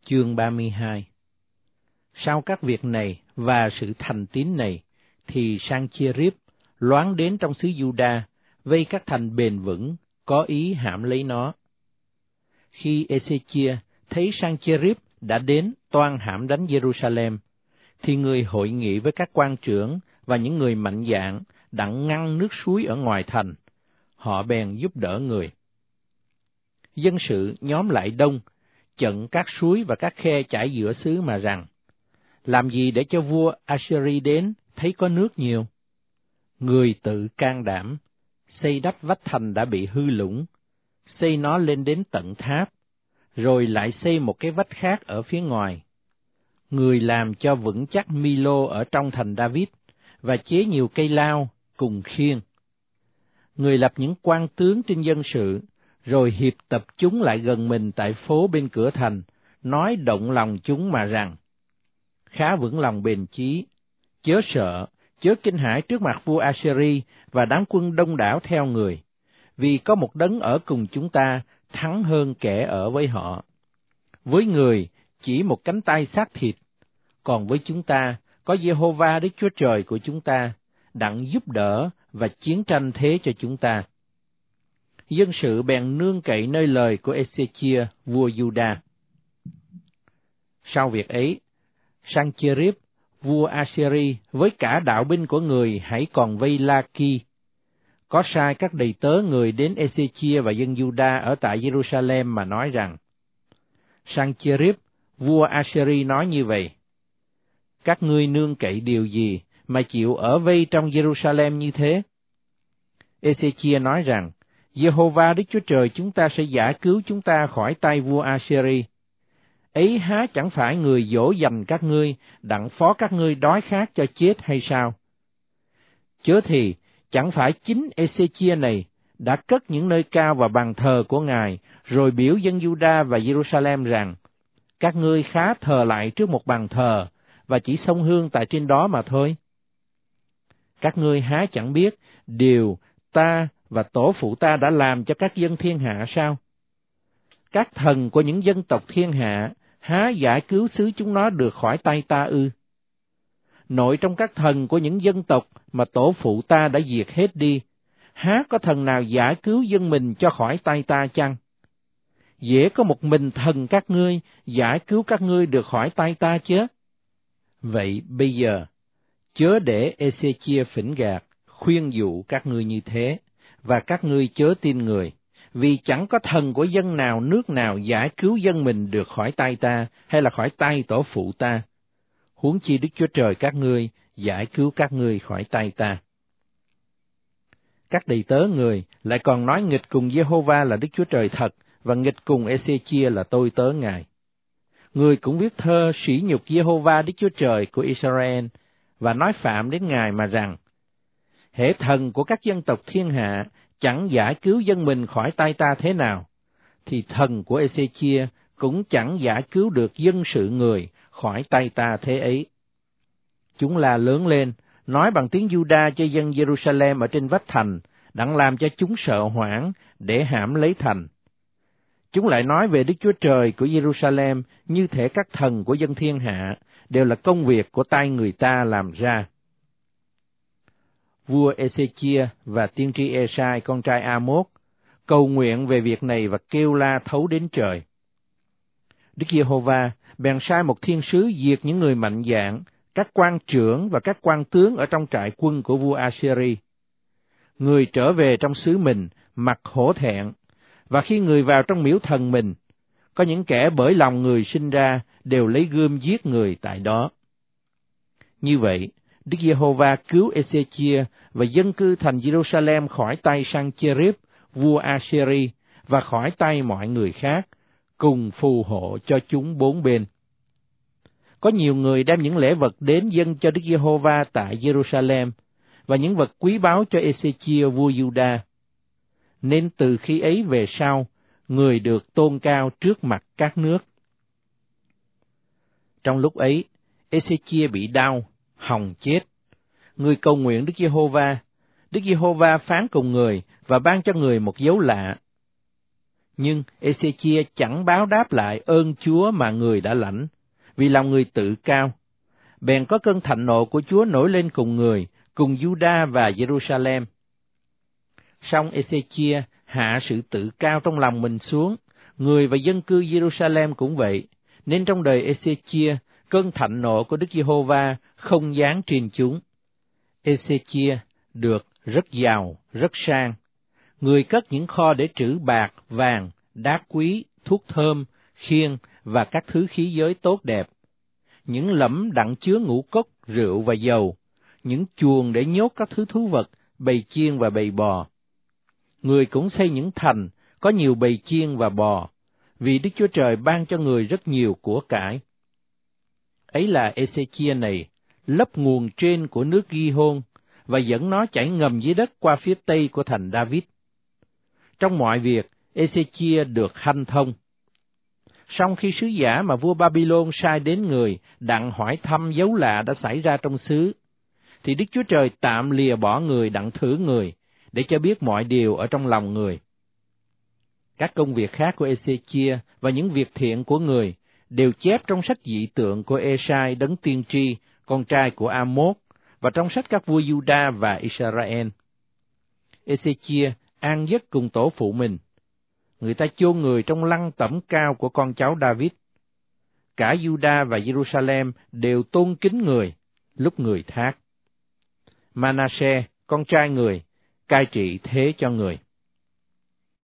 Chương 32. Sau các việc này và sự thành tín này, thì Sancherib loáng đến trong xứ Juda, vây các thành bền vững, có ý hãm lấy nó. Khi Ê-xê-chia thấy Sancherib đã đến toan hãm đánh Giê-ru-sa-lem, thì người hội nghị với các quan trưởng và những người mạnh dạn đặng ngăn nước suối ở ngoài thành. Họ bèn giúp đỡ người. Dân sự nhóm lại đông, chặn các suối và các khe chảy giữa xứ mà rằng: làm gì để cho vua Assyri đến thấy có nước nhiều? Người tự can đảm, xây đắp vách thành đã bị hư lũng, xây nó lên đến tận tháp, rồi lại xây một cái vách khác ở phía ngoài. Người làm cho vững chắc Milo ở trong thành David, và chế nhiều cây lao cùng khiên. Người lập những quan tướng trên dân sự, rồi hiệp tập chúng lại gần mình tại phố bên cửa thành, nói động lòng chúng mà rằng: khá vững lòng bền chí, chớ sợ, chớ kinh hãi trước mặt vua Assyri và đám quân đông đảo theo người, vì có một đấng ở cùng chúng ta thắng hơn kẻ ở với họ. Với người chỉ một cánh tay xác thịt, còn với chúng ta có Giê-hô-va Đức Chúa Trời của chúng ta, đặng giúp đỡ và chiến tranh thế cho chúng ta. Dân sự bèn nương cậy nơi lời của Ê-xê-chia vua Juda. Sau việc ấy, Sancherib vua Assyri với cả đạo binh của người hãy còn vây La-ki. Có sai các đầy tớ người đến Ê-xê-chia và dân Juda ở tại Giê-ru-sa-lem mà nói rằng: Sancherib vua Assyri nói như vậy: các ngươi nương cậy điều gì mà chịu ở vây trong Giê-ru-sa-lem như thế? Ê-xê-chia nói rằng: Giê-hô-va Đức Chúa Trời chúng ta sẽ giải cứu chúng ta khỏi tay vua Assyri. Ấy há chẳng phải người dỗ dành các ngươi, đặng phó các ngươi đói khát cho chết hay sao? Chớ thì, chẳng phải chính Ê-xê-chia này đã cất những nơi cao và bàn thờ của Ngài, rồi biểu dân Juda và Giê-ru-sa-lem rằng: các ngươi khá thờ lại trước một bàn thờ, và chỉ xông hương tại trên đó mà thôi. Các ngươi há chẳng biết điều ta và tổ phụ ta đã làm cho các dân thiên hạ sao? Các thần của những dân tộc thiên hạ há giải cứu xứ chúng nó được khỏi tay ta ư? Nội trong các thần của những dân tộc mà tổ phụ ta đã diệt hết đi, há có thần nào giải cứu dân mình cho khỏi tay ta chăng? Dễ có một mình thần các ngươi giải cứu các ngươi được khỏi tay ta chứ? Vậy bây giờ, chớ để Ê-xê-chia phỉnh gạt, khuyên dụ các ngươi như thế, và các ngươi chớ tin người, vì chẳng có thần của dân nào nước nào giải cứu dân mình được khỏi tay ta, hay là khỏi tay tổ phụ ta. Huống chi Đức Chúa Trời các ngươi giải cứu các ngươi khỏi tay ta. Các đầy tớ người lại còn nói nghịch cùng Giê-hô-va là Đức Chúa Trời thật, và nghịch cùng Ê-xê-chia là tôi tớ Ngài. Người cũng viết thơ sỉ nhục Giê-hô-va Đức Chúa Trời của Israel, và nói phạm đến Ngài mà rằng: hễ thần của các dân tộc thiên hạ chẳng giải cứu dân mình khỏi tay ta thế nào, thì thần của Ê-xê-chia cũng chẳng giải cứu được dân sự người khỏi tay ta thế ấy. Chúng la lớn lên, nói bằng tiếng Juda cho dân Giê-ru-sa-lem ở trên vách thành, đặng làm cho chúng sợ hoảng để hãm lấy thành. Chúng lại nói về Đức Chúa Trời của Giê-ru-sa-lem như thể các thần của dân thiên hạ đều là công việc của tay người ta làm ra. Vua Ê-xê-chia và tiên tri Ê-sai con trai A-mốt cầu nguyện về việc này và kêu la thấu đến trời. Đức Giê-hô-va bèn sai một thiên sứ diệt những người mạnh dạn, các quan trưởng và các quan tướng ở trong trại quân của vua Assyri. Người trở về trong xứ mình, mặt hổ thẹn, và khi người vào trong miếu thần mình, có những kẻ bởi lòng người sinh ra đều lấy gươm giết người tại đó. Như vậy, Đức Giê-hô-va cứu Ê-xê-chia và dân cư thành Giê-ru-sa-lem khỏi tay Sancherib vua Assyri và khỏi tay mọi người khác, cùng phù hộ cho chúng bốn bên. Có nhiều người đem những lễ vật đến dâng cho Đức Giê-hô-va tại Giê-ru-sa-lem, và những vật quý báu cho Ê-xê-chia vua Juda. Nên từ khi ấy về sau, người được tôn cao trước mặt các nước. Trong lúc ấy, Ê-xê-chia bị đau, hòng chết. Người cầu nguyện Đức Giê-hô-va. Đức Giê-hô-va phán cùng người và ban cho người một dấu lạ. Nhưng Ê-xê-chia chẳng báo đáp lại ơn Chúa mà người đã lãnh, vì lòng người tự cao. Bèn có cơn thạnh nộ của Chúa nổi lên cùng người, cùng Giu-đa và Giê-ru-sa-lem. Song Ê-xê-chia hạ sự tự cao trong lòng mình xuống, người và dân cư Giê-ru-sa-lem cũng vậy, nên trong đời Ê-xê-chia, cơn thạnh nộ của Đức Giê-hô-va không giáng trên chúng. Ê-xê-chia được rất giàu, rất sang. Người cất những kho để trữ bạc, vàng, đá quý, thuốc thơm, khiên và các thứ khí giới tốt đẹp. Những lẫm đặng chứa ngũ cốc, rượu và dầu, những chuồng để nhốt các thứ thú vật, bầy chiên và bầy bò. Người cũng xây những thành, có nhiều bầy chiên và bò, vì Đức Chúa Trời ban cho người rất nhiều của cải. Ấy là Ê-xê-chia này, lấp nguồn trên của nước Gihôn, và dẫn nó chảy ngầm dưới đất qua phía tây của thành David. Trong mọi việc, Ê-xê-chia được hanh thông. Song khi sứ giả mà vua Babylon sai đến người đặng hỏi thăm dấu lạ đã xảy ra trong xứ, thì Đức Chúa Trời tạm lìa bỏ người đặng thử người, để cho biết mọi điều ở trong lòng người. Các công việc khác của Ê-xê-chia và những việc thiện của người đều chép trong sách dị tượng của Ê-sai đấng tiên tri, con trai của A-mốt, và trong sách các vua Giu-đa và Israel. Ê-xê-chia an giấc cùng tổ phụ mình. Người ta chôn người trong lăng tẩm cao của con cháu David. Cả Giu-đa và Giê-ru-sa-lem đều tôn kính người, lúc người thác. Ma-na-sê, con trai người, cai trị thế cho người.